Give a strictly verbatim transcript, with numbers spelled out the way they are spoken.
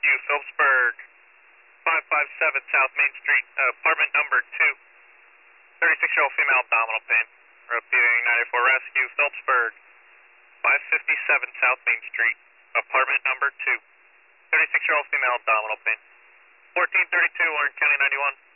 Rescue, Phillipsburg, five five seven South Main Street, uh, apartment number two. thirty-six-year-old female, abdominal pain. Repeating, ninety-four Rescue, Phillipsburg, five fifty-seven South Main Street, apartment number two. thirty-six-year-old female, abdominal pain. fourteen thirty-two, Orange County ninety-one.